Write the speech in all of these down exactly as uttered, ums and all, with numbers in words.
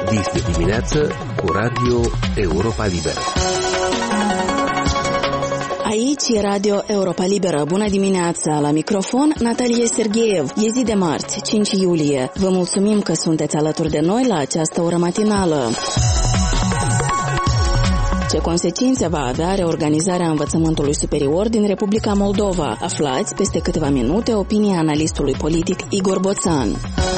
Dis de dimineață cu Radio Europa Liberă. Aici e Radio Europa Liberă. Bună dimineața! La microfon, Natalie Sergeev. E zi de marți, cinci iulie. Vă mulțumim că sunteți alături de noi la această oră matinală. Ce consecințe va avea reorganizarea învățământului superior din Republica Moldova? Aflați peste câteva minute opinia analistului politic Igor Boțan.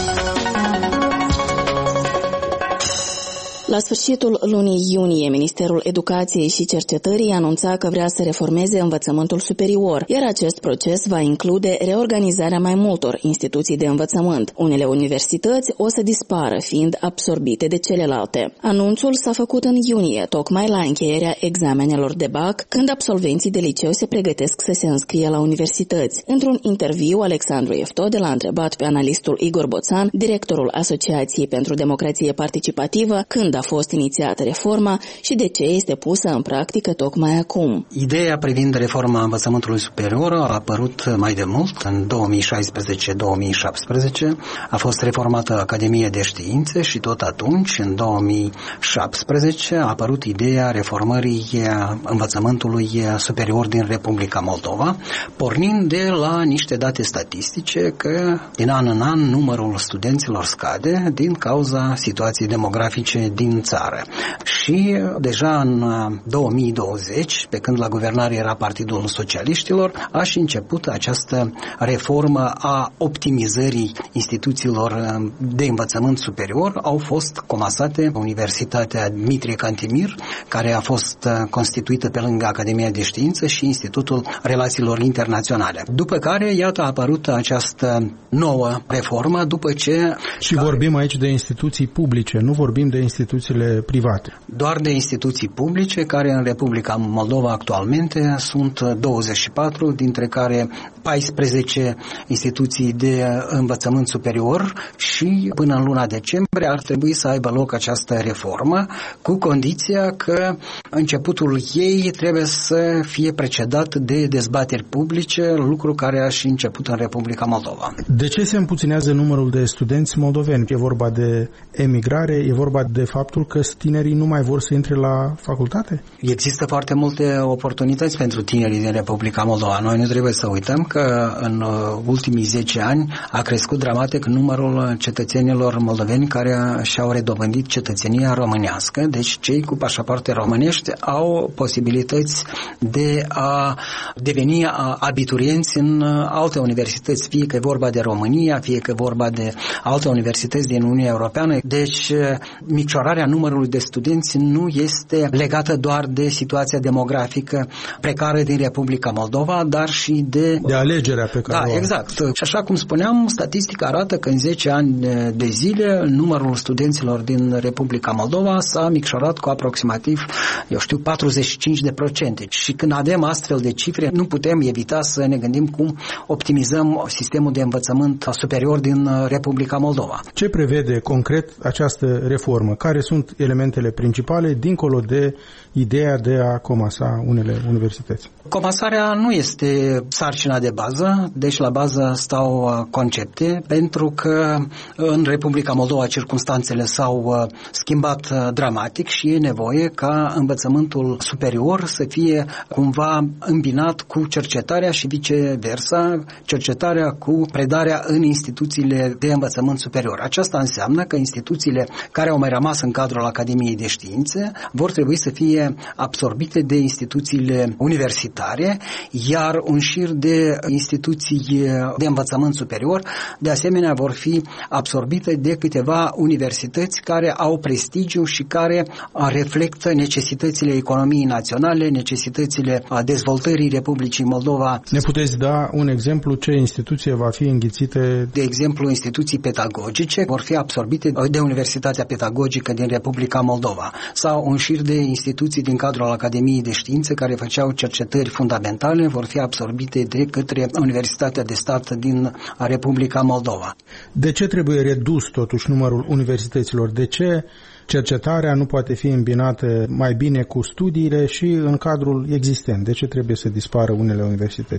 La sfârșitul lunii iunie, Ministerul Educației și Cercetării anunța că vrea să reformeze învățământul superior, iar acest proces va include reorganizarea mai multor instituții de învățământ. Unele universități o să dispară, fiind absorbite de celelalte. Anunțul s-a făcut în iunie, tocmai la încheierea examenelor de bac, când absolvenții de liceu se pregătesc să se înscrie la universități. Într-un interviu, Alexandru Eftode l-a întrebat pe analistul Igor Boțan, directorul Asociației pentru Democrație Participativă, când a fost inițiată reforma și de ce este pusă în practică tocmai acum. Ideea privind reforma învățământului superior a apărut mai de mult, în două mii șaisprezece două mii șaptesprezece. A fost reformată Academia de Științe și tot atunci, în două mii șaptesprezece, a apărut ideea reformării învățământului superior din Republica Moldova, pornind de la niște date statistice că din an în an numărul studenților scade din cauza situației demografice din țară. Și deja în două mii douăzeci, pe când la guvernare era Partidul Socialiștilor, a și început această reformă a optimizării instituțiilor de învățământ superior. Au fost comasate Universitatea Dmitrie Cantemir, care a fost constituită pe lângă Academia de Științe, și Institutul Relațiilor Internaționale. După care, iată, a apărut această nouă reformă, după ce... Și vorbim aici de instituții publice, nu vorbim de instituții private. Doar de instituții publice, care în Republica Moldova actualmente sunt douăzeci și patru, dintre care paisprezece instituții de învățământ superior, și până în luna decembrie ar trebui să aibă loc această reformă, cu condiția că începutul ei trebuie să fie precedat de dezbateri publice, lucru care a și început în Republica Moldova. De ce se împuținează numărul de studenți moldoveni? E vorba de emigrare? E vorba de faptul că tinerii nu mai vor să intre la facultate? Există foarte multe oportunități pentru tinerii din Republica Moldova. Noi nu trebuie să uităm că în ultimii zece ani a crescut dramatic numărul cetățenilor moldoveni care și-au redobândit cetățenia românească. Deci cei cu pașapoarte românești au posibilități de a deveni abiturienți în alte universități, fie că e vorba de România, fie că e vorba de alte universități din Uniunea Europeană. Deci micșorarea numărului de studenți nu este legată doar de situația demografică precară din Republica Moldova, dar și de... De alegerea pe care Da, o exact. Și așa cum spuneam, statistica arată că în zece ani de zile numărul studenților din Republica Moldova s-a micșorat cu aproximativ, eu știu, patruzeci și cinci de procente. Și când avem astfel de cifre, nu putem evita să ne gândim cum optimizăm sistemul de învățământ superior din Republica Moldova. Ce prevede concret această reformă? Care sunt elementele principale dincolo de ideea de a comasa unele universități? Comasarea nu este sarcina de bază, deci la bază stau concepte, pentru că în Republica Moldova circumstanțele s-au schimbat dramatic și e nevoie ca învățământul superior să fie cumva îmbinat cu cercetarea și viceversa, cercetarea cu predarea în instituțiile de învățământ superior. Aceasta înseamnă că instituțiile care au mai rămas în cadrul Academiei de Științe vor trebui să fie absorbite de instituțiile universitare, iar un șir de instituții de învățământ superior de asemenea vor fi absorbite de câteva universități care au prestigiu și care reflectă necesitățile economiei naționale, necesitățile dezvoltării Republicii Moldova. Ne puteți da un exemplu ce instituție va fi înghițite? De exemplu, instituții pedagogice vor fi absorbite de Universitatea Pedagogică din Republica Moldova sau un șir de instituții din cadrul Academiei de Științe care făceau cercetări fundamentale vor fi absorbite de către Universitatea de Stat din Republica Moldova. De ce trebuie redus totuși numărul universităților? De ce cercetarea nu poate fi îmbinată mai bine cu studiile și în cadrul existent? De ce trebuie să dispară unele universități?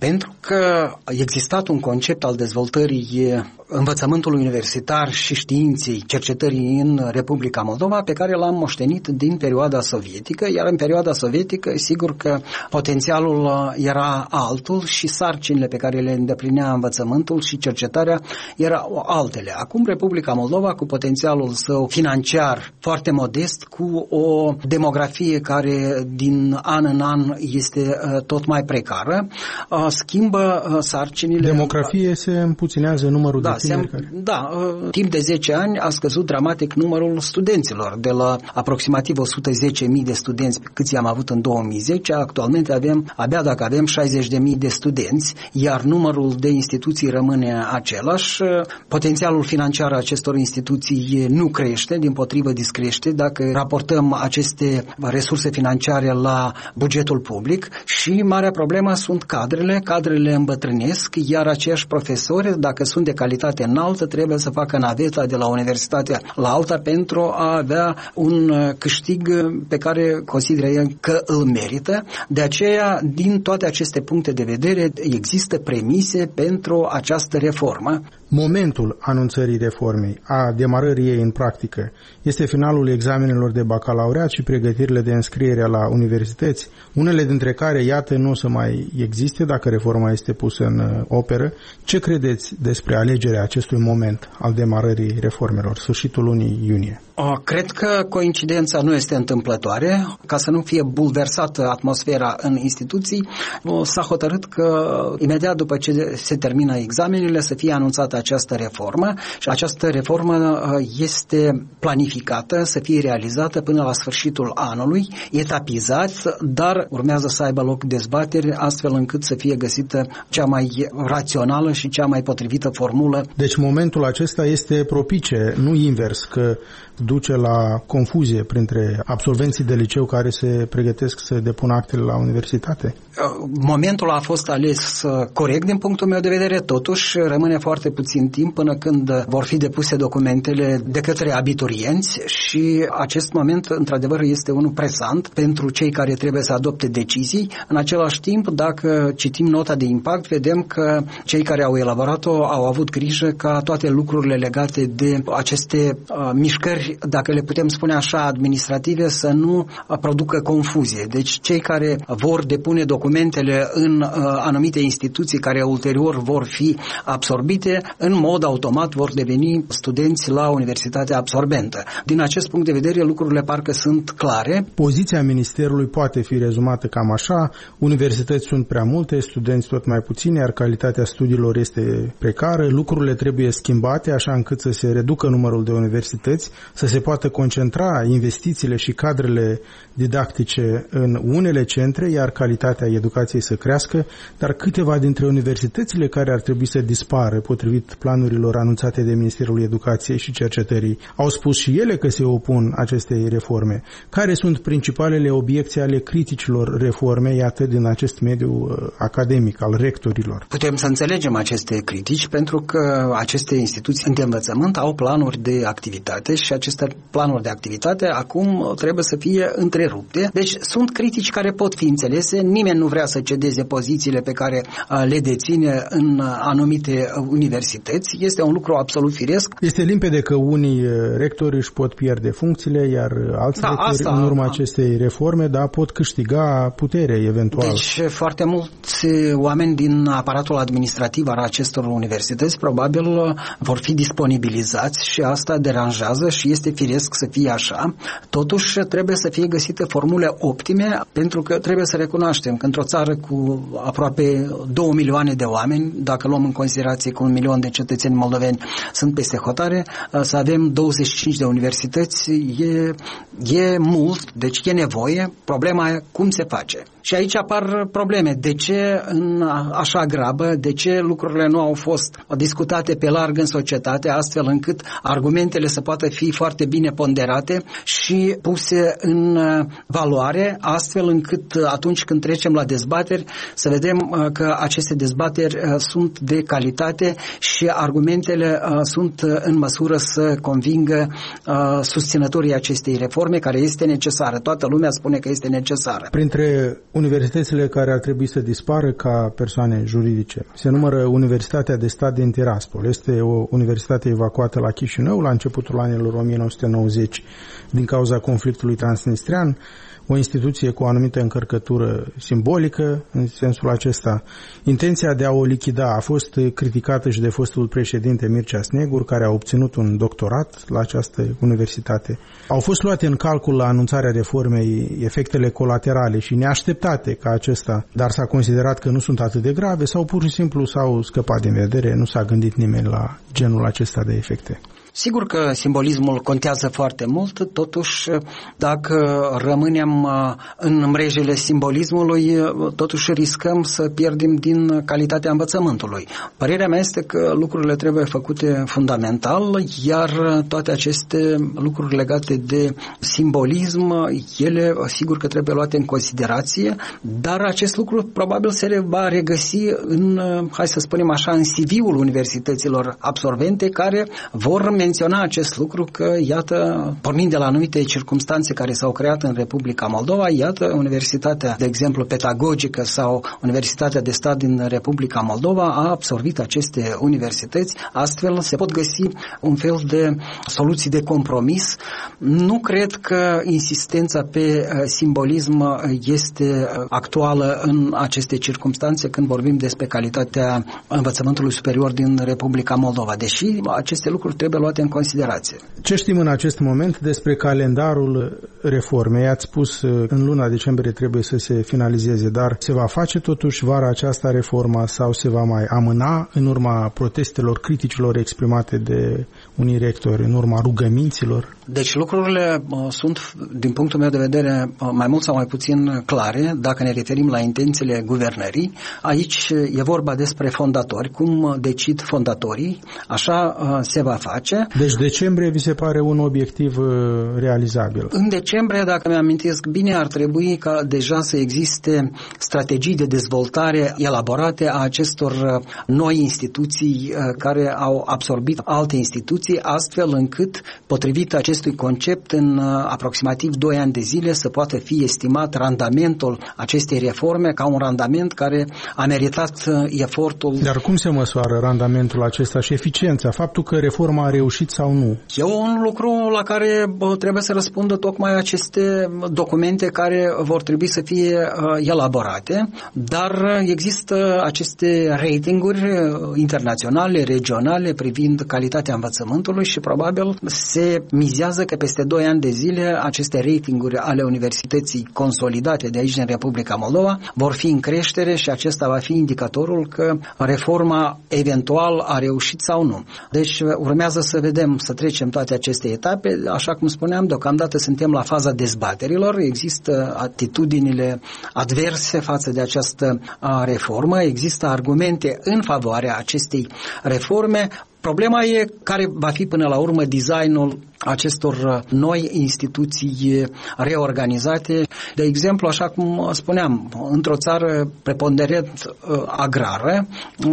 Pentru că a existat un concept al dezvoltării învățământului universitar și științei, cercetării în Republica Moldova, pe care l-am moștenit din perioada sovietică, iar în perioada sovietică, sigur că potențialul era altul și sarcinile pe care le îndeplinea învățământul și cercetarea erau altele. Acum Republica Moldova, cu potențialul său financiar foarte modest, cu o demografie care din an în an este tot mai precară, schimbă sarcinile. Demografie se împuținează numărul da, de tineri se, care... Da, timp de zece ani a scăzut dramatic numărul studenților, de la aproximativ o sută zece mii de studenți câți am avut în două mii zece, actualmente avem, abia dacă avem șaizeci de mii de studenți, iar numărul de instituții rămâne același. Potențialul financiar al acestor instituții nu crește, dimpotrivă discrește dacă raportăm aceste resurse financiare la bugetul public și marea problemă sunt cadrele, cadrele îmbătrânesc, iar aceiași profesori, dacă sunt de calitate înaltă, trebuie să facă naveta de la universitatea la alta pentru a avea un câștig pe care consideră el că îl merită. De aceea, din toate aceste puncte de vedere, există premise pentru această reformă. Momentul anunțării reformei, a demarării ei în practică, este finalul examenelor de bacalaureat și pregătirile de înscriere la universități, unele dintre care, iată, nu o să mai existe dacă reforma este pusă în operă. Ce credeți despre alegerea acestui moment al demarării reformelor, sfârșitul lunii iunie? O, cred că coincidența nu este întâmplătoare. Ca să nu fie bulversată atmosfera în instituții, o, s-a hotărât că imediat după ce se termină examenele să fie anunțată această reformă și această reformă este planificată să fie realizată până la sfârșitul anului, etapizat, dar urmează să aibă loc dezbateri astfel încât să fie găsită cea mai rațională și cea mai potrivită formulă. Deci momentul acesta este propice, nu invers, că duce la confuzie printre absolvenții de liceu care se pregătesc să depună actele la universitate? Momentul a fost ales corect din punctul meu de vedere, totuși rămâne foarte puțin timp până când vor fi depuse documentele de către abiturienți și acest moment, într-adevăr, este unul presant pentru cei care trebuie să adopte decizii. În același timp, dacă citim nota de impact, vedem că cei care au elaborat-o au avut grijă ca toate lucrurile legate de aceste uh, mișcări, dacă le putem spune așa, administrative, să nu producă confuzie. Deci cei care vor depune documentele în uh, anumite instituții care ulterior vor fi absorbite, în mod automat vor deveni studenți la universitatea absorbentă. Din acest punct de vedere, lucrurile parcă sunt clare. Poziția Ministerului poate fi rezumată cam așa: universități sunt prea multe, studenți tot mai puțini, iar calitatea studiilor este precară, lucrurile trebuie schimbate așa încât să se reducă numărul de universități, să se poată concentra investițiile și cadrele didactice în unele centre, iar calitatea educației să crească, dar câteva dintre universitățile care ar trebui să dispară, potrivit planurilor anunțate de Ministerul Educației și Cercetării, au spus și ele că se opun acestei reforme. Care sunt principalele obiecții ale criticilor reformei, iată, din acest mediu academic, al rectorilor? Putem să înțelegem aceste critici pentru că aceste instituții de învățământ au planuri de activitate și aceste planuri de activitate acum trebuie să fie întrerupte. Deci sunt critici care pot fi înțelese, nimeni nu vrea să cedeze pozițiile pe care le deține în anumite universități. Este un lucru absolut firesc. Este limpede că unii rectori își pot pierde funcțiile, iar alți da, rectori asta, în urma acestei reforme, da, pot câștiga putere eventual. Deci foarte mulți oameni din aparatul administrativ al acestor universități probabil vor fi disponibilizați și asta deranjează și este firesc să fie așa. Totuși trebuie să fie găsite formule optime, pentru că trebuie să recunoaștem că într-o țară cu aproape două milioane de oameni, dacă luăm în considerație că un milion de cetățeni moldoveni sunt peste hotare, să avem douăzeci și cinci de universități e, e mult, deci e nevoie. Problema e cum se face. Și aici apar probleme. De ce în așa grabă, de ce lucrurile nu au fost discutate pe larg în societate, astfel încât argumentele să poată fi foarte foarte bine ponderate și puse în valoare, astfel încât atunci când trecem la dezbateri să vedem că aceste dezbateri sunt de calitate și argumentele sunt în măsură să convingă susținătorii acestei reforme, care este necesară. Toată lumea spune că este necesară. Printre universitățile care ar trebui să dispară ca persoane juridice se numără Universitatea de Stat din Tiraspol. Este o universitate evacuată la Chișinău la începutul anilor o mie nouă sute nouăzeci din cauza conflictului transnistrian, o instituție cu o anumită încărcătură simbolică în sensul acesta. Intenția de a o lichida a fost criticată și de fostul președinte Mircea Snegur, care a obținut un doctorat la această universitate. Au fost luate în calcul la anunțarea reformei efectele colaterale și neașteptate ca acesta, dar s-a considerat că nu sunt atât de grave sau pur și simplu s-au scăpat din vedere, nu s-a gândit nimeni la genul acesta de efecte. Sigur că simbolismul contează foarte mult, totuși dacă rămânem în mrejele simbolismului, totuși riscăm să pierdem din calitatea învățământului. Părerea mea este că lucrurile trebuie făcute fundamental, iar toate aceste lucruri legate de simbolism, ele sigur că trebuie luate în considerație, dar acest lucru probabil se va regăsi în, hai să spunem așa, în C V-ul universităților absolvente, care vor menționa acest lucru că, iată, pornind de la anumite circumstanțe care s-au creat în Republica Moldova, iată, Universitatea, de exemplu, Pedagogică sau Universitatea de Stat din Republica Moldova a absorbit aceste universități, astfel se pot găsi un fel de soluții de compromis. Nu cred că insistența pe simbolism este actuală în aceste circumstanțe când vorbim despre calitatea învățământului superior din Republica Moldova, deși aceste lucruri trebuie luate în considerație. Ce știm în acest moment despre calendarul reformei? Ați spus că în luna decembrie trebuie să se finalizeze, dar se va face totuși vara aceasta reforma sau se va mai amâna în urma protestelor, criticilor exprimate de unii rectori, în urma rugăminților? Deci lucrurile uh, sunt, din punctul meu de vedere, uh, mai mult sau mai puțin clare, dacă ne referim la intențiile guvernării. Aici e vorba despre fondatori, cum decid fondatorii, așa uh, se va face. Deci decembrie vi se pare un obiectiv uh, realizabil? În decembrie, dacă mi-amintesc bine, ar trebui ca deja să existe strategii de dezvoltare elaborate a acestor uh, noi instituții uh, care au absorbit alte instituții, astfel încât, potrivit acestui concept, în uh, aproximativ doi ani de zile să poată fi estimat randamentul acestei reforme ca un randament care a meritat uh, efortul. Dar cum se măsoară randamentul acesta și eficiența? Faptul că reforma a reușit sau nu? E un lucru la care bă, trebuie să răspundă tocmai aceste documente care vor trebui să fie uh, elaborate, dar există aceste ratinguri internaționale, regionale privind calitatea învățământului și probabil se mizează că peste doi ani de zile aceste ratinguri ale universității consolidate de aici din Republica Moldova vor fi în creștere și acesta va fi indicatorul că reforma eventual a reușit sau nu. Deci urmează să vedem, să trecem toate aceste etape. Așa cum spuneam, deocamdată suntem la faza dezbaterilor, există atitudinile adverse față de această reformă, există argumente în favoarea acestei reforme. Problema e care va fi până la urmă designul acestor noi instituții reorganizate. De exemplu, așa cum spuneam, într-o țară preponderent agrară,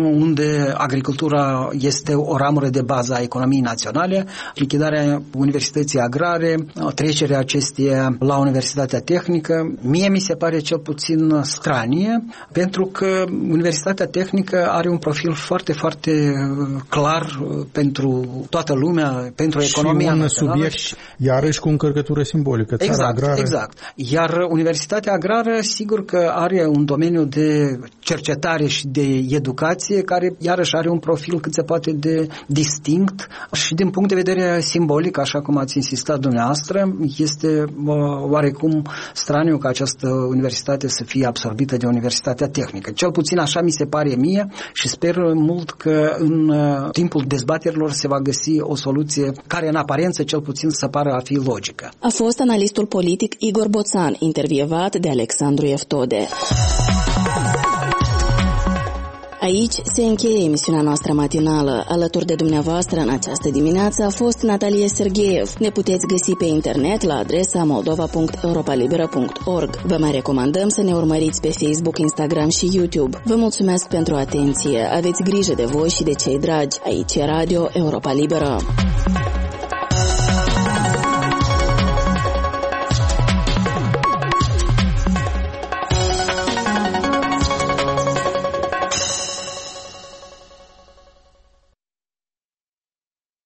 unde agricultura este o ramură de bază a economiei naționale, lichidarea Universității Agrare, trecerea acesteia la Universitatea Tehnică, mie mi se pare cel puțin stranie, pentru că Universitatea Tehnică are un profil foarte, foarte clar pentru toată lumea, pentru economia națională. Subiect, iarăși cu încărcătură simbolică, țara exact, agrară. Exact. Iar Universitatea Agrară, sigur că are un domeniu de cercetare și de educație care, iarăși, are un profil cât se poate de distinct și din punct de vedere simbolic, așa cum ați insistat dumneavoastră, este uh, oarecum straniu ca această universitate să fie absorbită de Universitatea Tehnică. Cel puțin așa mi se pare mie și sper mult că în uh, timpul dezbaterilor se va găsi o soluție care în aparență cel puțin să pară a fi logică. A fost analistul politic Igor Boțan, intervievat de Alexandru Eftode. Aici se încheie emisiunea noastră matinală. Alături de dumneavoastră în această dimineață a fost Natalie Sergeev. Ne puteți găsi pe internet la adresa moldova punct europalibera punct org. Vă mai recomandăm să ne urmăriți pe Facebook, Instagram și YouTube. Vă mulțumesc pentru atenție. Aveți grijă de voi și de cei dragi. Aici e Radio Europa Liberă.